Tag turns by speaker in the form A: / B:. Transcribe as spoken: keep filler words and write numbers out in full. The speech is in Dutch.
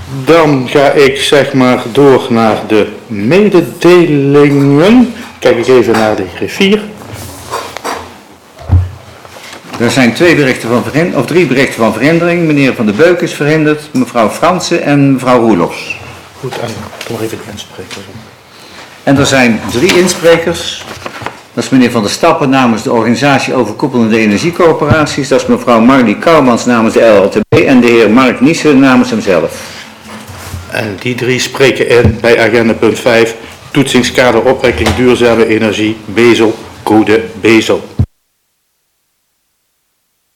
A: Dan ga ik zeg maar door naar de mededelingen. Kijk ik even naar de griffier.
B: Er zijn twee berichten van verhindering, of drie berichten van verhindering. Meneer Van de Beuk is verhinderd, mevrouw Fransen en mevrouw Roelofs.
A: Goed, en kom maar even de insprekers.
B: En er zijn drie insprekers. Dat is meneer Van der Stappen namens de organisatie Overkoepelende Energiecoöperaties. Dat is mevrouw Marlie Kouwmans namens de L L T B en de heer Mark Niesen namens hemzelf.
A: En die drie spreken in bij agenda punt vijf, toetsingskader opwekking duurzame energie, Bezel, Code Bezel.